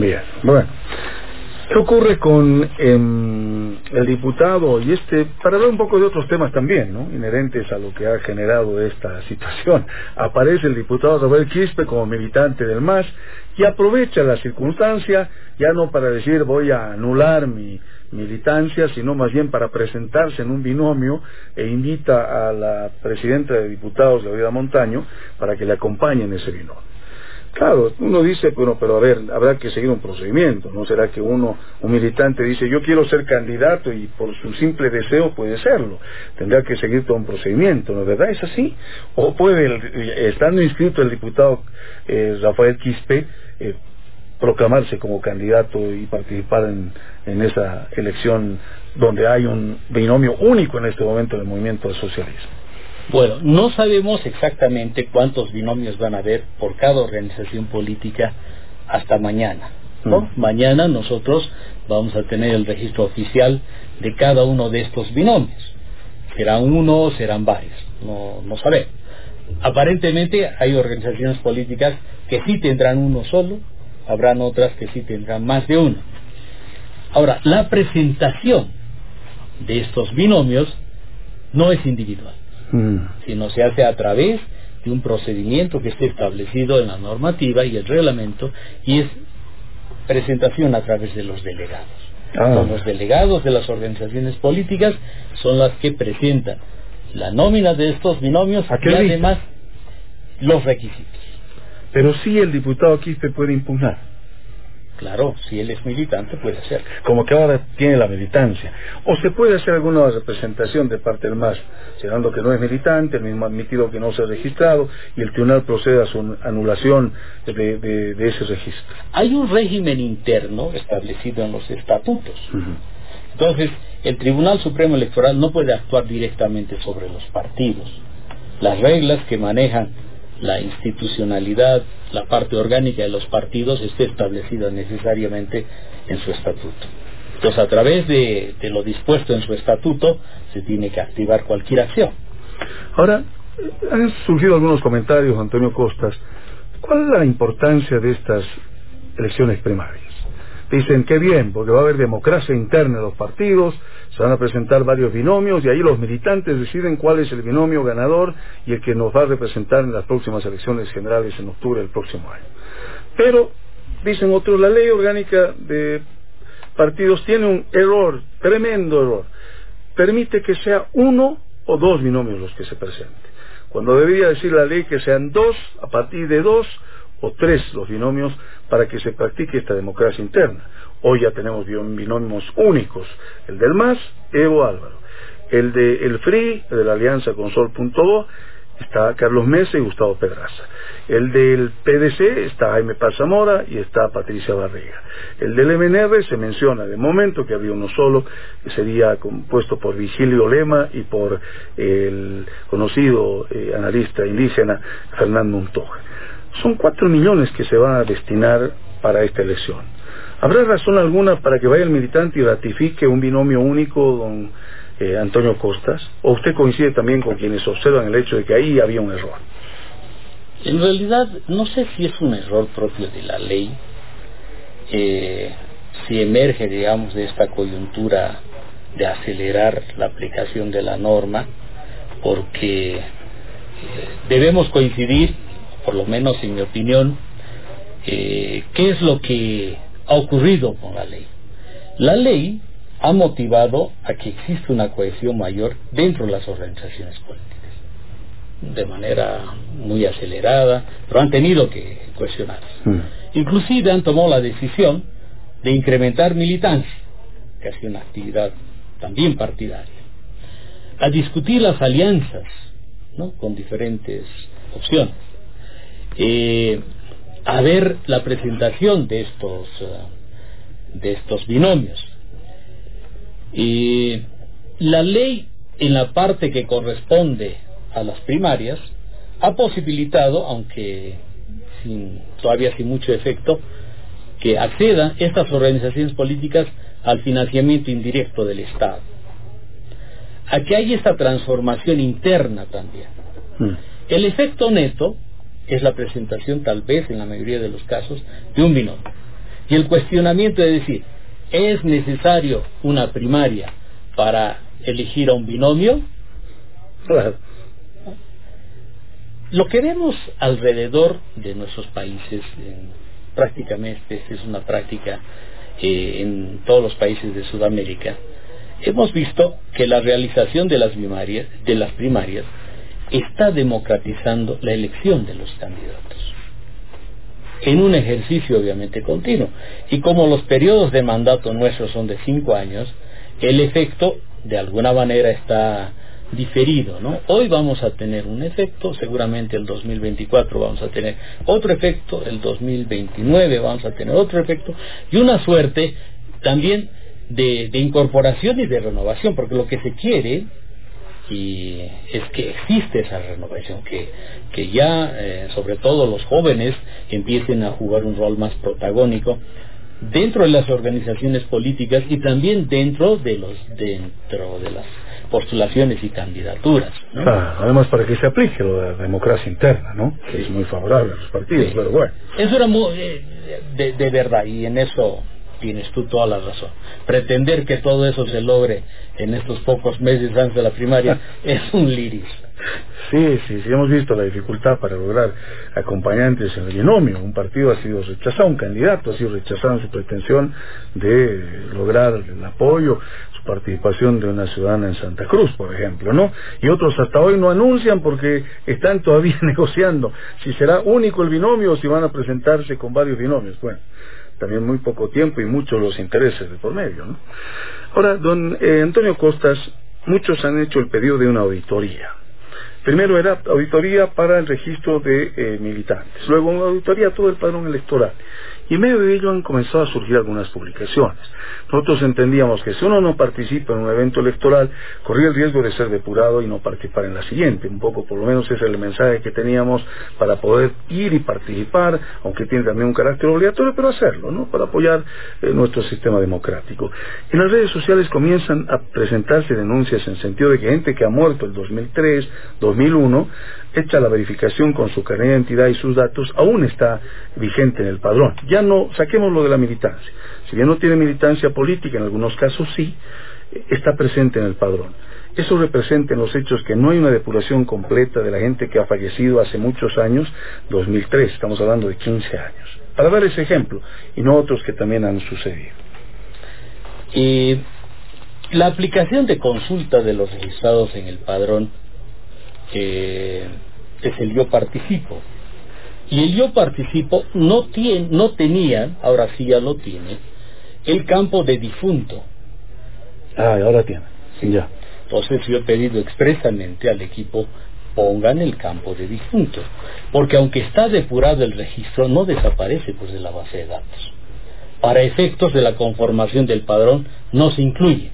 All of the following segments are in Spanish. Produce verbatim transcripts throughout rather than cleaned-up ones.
Bien, bueno. ¿Qué ocurre con eh, el diputado? Y este, para hablar un poco de otros temas también, ¿no?, inherentes a lo que ha generado esta situación. Aparece el diputado Rafael Quispe como militante del M A S y aprovecha la circunstancia, ya no para decir voy a anular mi militancia, sino más bien para presentarse en un binomio, e invita a la presidenta de diputados, Laurida Montaño, para que le acompañe en ese binomio. Claro, uno dice, bueno, pero a ver, habrá que seguir un procedimiento, ¿no? ¿Será que uno, un militante dice, yo quiero ser candidato y por su simple deseo puede serlo? Tendrá que seguir todo un procedimiento, ¿no es verdad? ¿Es así? ¿O puede, el, estando inscrito el diputado eh, Rafael Quispe, eh, proclamarse como candidato y participar en, en esa elección donde hay un binomio único en este momento del movimiento del socialismo? Bueno, no sabemos exactamente cuántos binomios van a haber por cada organización política hasta mañana, ¿no? Mm. Mañana nosotros vamos a tener el registro oficial de cada uno de estos binomios. ¿Serán uno, serán varios? No, no sabemos. Aparentemente hay organizaciones políticas que sí tendrán uno solo, habrán otras que sí tendrán más de uno. Ahora, la presentación de estos binomios no es individual, sino se hace a través de un procedimiento que esté establecido en la normativa y el reglamento, y es presentación a través de los delegados. Ah. Son los delegados de las organizaciones políticas son las que presentan la nómina de estos binomios y además los requisitos. Pero sí el diputado Quispe puede impugnar. Claro, si él es militante puede hacer. Como que ahora tiene la militancia. O se puede hacer alguna representación de parte del M A S, señalando que no es militante, el mismo admitido que no se ha registrado, y el tribunal procede a su anulación de, de, de ese registro. Hay un régimen interno establecido en los estatutos. Uh-huh. Entonces, el Tribunal Supremo Electoral no puede actuar directamente sobre los partidos. Las reglas que manejan la institucionalidad, la parte orgánica de los partidos esté establecida necesariamente en su estatuto. Entonces, a través de, de lo dispuesto en su estatuto, se tiene que activar cualquier acción. Ahora, han surgido algunos comentarios, Antonio Costas. ¿Cuál es la importancia de estas elecciones primarias? Dicen que bien, porque va a haber democracia interna de los partidos, se van a presentar varios binomios y ahí los militantes deciden cuál es el binomio ganador y el que nos va a representar en las próximas elecciones generales en octubre del próximo año. Pero, dicen otros, la ley orgánica de partidos tiene un error, tremendo error. Permite que sea uno o dos binomios los que se presenten, cuando debería decir la ley que sean dos, a partir de dos o tres los binomios para que se practique esta democracia interna. Hoy ya tenemos binomios únicos, el del M A S, Evo Álvaro, el de el F R I, el de la alianza con Sol.do, está Carlos Mesa y Gustavo Pedraza. El del P D C está Jaime Paz Zamora y está Patricia Barriga. El del M N R se menciona de momento que había uno solo, que sería compuesto por Vigilio Lema y por el conocido eh, analista indígena Fernando Montoja. Son cuatro millones que se van a destinar para esta elección. ¿Habrá razón alguna para que vaya el militante y ratifique un binomio único, don eh, Antonio Costas? ¿O usted coincide también con quienes observan el hecho de que ahí había un error? En realidad, no sé si es un error propio de la ley, eh, si emerge, digamos, de esta coyuntura de acelerar la aplicación de la norma, porque eh, debemos coincidir, por lo menos en mi opinión, eh, qué es lo que ha ocurrido con la ley. La ley ha motivado a que exista una cohesión mayor dentro de las organizaciones políticas, de manera muy acelerada, pero han tenido que cohesionarse. Mm. Inclusive han tomado la decisión de incrementar militancia, que ha sido una actividad también partidaria, a discutir las alianzas, ¿no?, con diferentes opciones, eh, a ver la presentación de estos uh, de estos binomios. Y la ley, en la parte que corresponde a las primarias, ha posibilitado, aunque sin, todavía sin mucho efecto, que accedan estas organizaciones políticas al financiamiento indirecto del Estado. Aquí hay esta transformación interna también. Mm. El efecto neto es la presentación, tal vez en la mayoría de los casos, de un binomio. Y el cuestionamiento de decir, ¿es necesario una primaria para elegir a un binomio? Claro. Lo que vemos alrededor de nuestros países, en, prácticamente esta es una práctica eh, en todos los países de Sudamérica, hemos visto que la realización de las primarias, de las primarias está democratizando la elección de los candidatos en un ejercicio obviamente continuo. Y como los periodos de mandato nuestros son de cinco años, el efecto de alguna manera está diferido, ¿no? Hoy vamos a tener un efecto, seguramente el dos mil veinticuatro vamos a tener otro efecto, el dos mil veintinueve vamos a tener otro efecto, y una suerte también de, de incorporación y de renovación, porque lo que se quiere y es que existe esa renovación, que, que ya eh, sobre todo los jóvenes empiecen a jugar un rol más protagónico dentro de las organizaciones políticas y también dentro de los dentro de las postulaciones y candidaturas, ¿no? Ah, además para que se aplique lo de la democracia interna, ¿no? Que sí. Es muy favorable a los partidos, sí. Pero bueno. Eso era muy, eh, de, de verdad, y en eso tienes tú toda la razón. Pretender que todo eso se logre en estos pocos meses antes de la primaria es un liris. Sí, sí, sí, hemos visto la dificultad para lograr acompañantes en el binomio. Un partido ha sido rechazado, un candidato ha sido rechazado en su pretensión de lograr el apoyo, su participación de una ciudadana en Santa Cruz, por ejemplo, ¿no? Y otros hasta hoy no anuncian porque están todavía negociando si será único el binomio o si van a presentarse con varios binomios. Bueno, también muy poco tiempo y muchos los intereses de por medio, ¿no? Ahora, don eh, Antonio Costas, muchos han hecho el pedido de una auditoría. Primero era auditoría para el registro de eh, militantes, luego una auditoría a todo el padrón electoral. Y en medio de ello han comenzado a surgir algunas publicaciones. Nosotros entendíamos que si uno no participa en un evento electoral, corría el riesgo de ser depurado y no participar en la siguiente. Un poco, por lo menos, ese es el mensaje que teníamos para poder ir y participar, aunque tiene también un carácter obligatorio, pero hacerlo, ¿no? Para apoyar eh, nuestro sistema democrático. En las redes sociales comienzan a presentarse denuncias en sentido de que gente que ha muerto el dos mil tres, dos mil uno, hecha la verificación con su carnet de identidad y sus datos, aún está vigente en el padrón. Ya no, saquemos lo de la militancia. Si bien no tiene militancia política, en algunos casos sí, está presente en el padrón. Eso representa en los hechos que no hay una depuración completa de la gente que ha fallecido hace muchos años, dos mil tres, estamos hablando de quince años. Para dar ese ejemplo, y no otros que también han sucedido. Y la aplicación de consulta de los registrados en el padrón eh, es el Yo Participo. Y el Yo Participo no, tiene, no tenía, ahora sí ya lo tiene, el campo de difunto. Ah, ahora tiene, sí, ya. Entonces yo he pedido expresamente al equipo, pongan el campo de difunto, porque aunque está depurado el registro, no desaparece pues de la base de datos. Para efectos de la conformación del padrón no se incluye,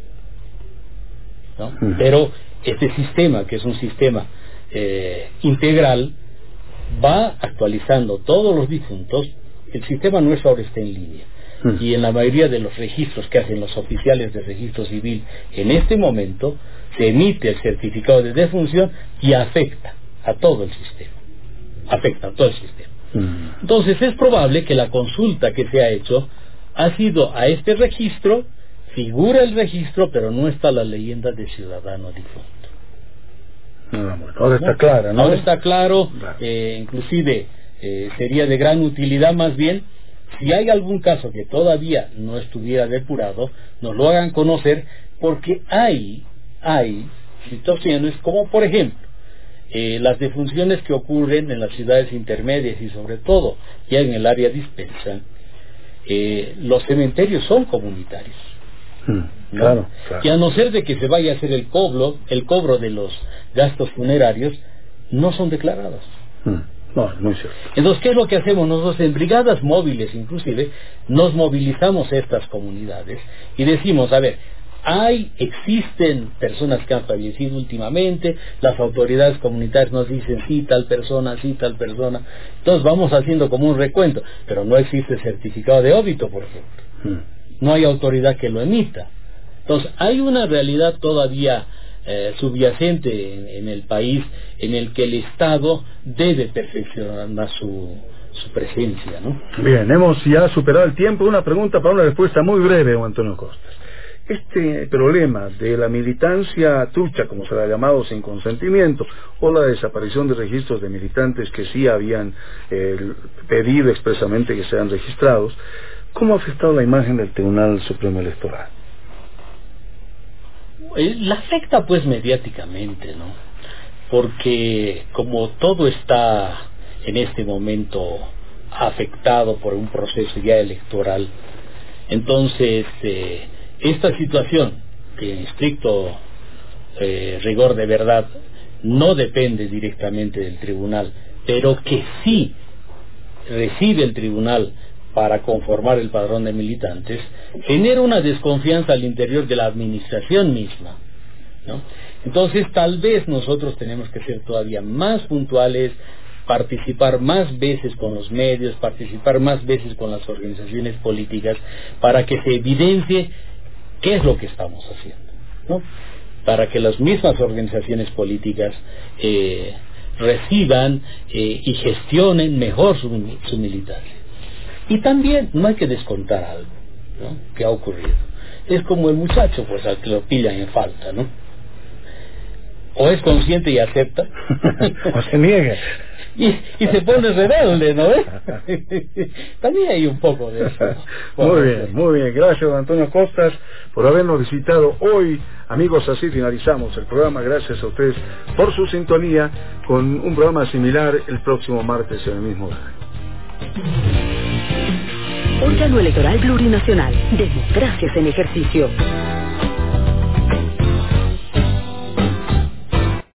¿no? Uh-huh. Pero este sistema, que es un sistema eh, integral, va actualizando todos los difuntos. El sistema nuestro ahora está en línea. Uh-huh. Y en la mayoría de los registros que hacen los oficiales de registro civil en este momento, se emite el certificado de defunción y afecta a todo el sistema. Afecta a todo el sistema. Uh-huh. Entonces es probable que la consulta que se ha hecho ha sido a este registro, figura el registro, pero no está la leyenda de ciudadano difunto. Ah, bueno, ahora está clara, ¿no? Ahora está claro, eh, inclusive eh, sería de gran utilidad más bien, si hay algún caso que todavía no estuviera depurado, nos lo hagan conocer, porque hay, hay situaciones como, por ejemplo, eh, las defunciones que ocurren en las ciudades intermedias y sobre todo ya en el área dispersa. Eh, los cementerios son comunitarios. Mm, claro, claro. Y a no ser de que se vaya a hacer el cobro, el cobro de los gastos funerarios, no son declarados. Mm, no, muy cierto. Entonces, ¿qué es lo que hacemos nosotros? En brigadas móviles, inclusive, nos movilizamos a estas comunidades y decimos, a ver, hay, existen personas que han fallecido últimamente, las autoridades comunitarias nos dicen sí, tal persona, sí, tal persona. Entonces vamos haciendo como un recuento, pero no existe certificado de óbito, por ejemplo. Mm. No hay autoridad que lo emita. Entonces hay una realidad todavía eh, subyacente en, en el país en el que el Estado debe perfeccionar más su, su presencia, ¿no? Bien, hemos ya superado el tiempo. Una pregunta para una respuesta muy breve, don Antonio Costas. Este problema de la militancia trucha, como se la ha llamado, sin consentimiento, o la desaparición de registros de militantes que sí habían eh, pedido expresamente que sean registrados, ¿cómo ha afectado la imagen del Tribunal Supremo Electoral? La afecta pues mediáticamente, ¿no? Porque como todo está en este momento afectado por un proceso ya electoral, entonces eh, esta situación, que en estricto eh, rigor de verdad no depende directamente del tribunal, pero que sí recibe el tribunal para conformar el padrón de militantes, genera una desconfianza al interior de la administración misma, ¿no? Entonces tal vez nosotros tenemos que ser todavía más puntuales, participar más veces con los medios, participar más veces con las organizaciones políticas, para que se evidencie qué es lo que estamos haciendo, ¿no? Para que las mismas organizaciones políticas eh, reciban eh, y gestionen mejor su, su militancia. Y también no hay que descontar algo, ¿no?, que ha ocurrido. Es como el muchacho, pues, al que lo pillan en falta, ¿no? O es consciente y acepta, o se niega. Y, y se pone rebelde, ¿no? También hay un poco de eso. Muy bien, muy bien. Gracias, don Antonio Costas, por habernos visitado hoy. Amigos, así finalizamos el programa. Gracias a ustedes por su sintonía, con un programa similar el próximo martes en el mismo horario. Órgano Electoral Plurinacional. Democracias en ejercicio.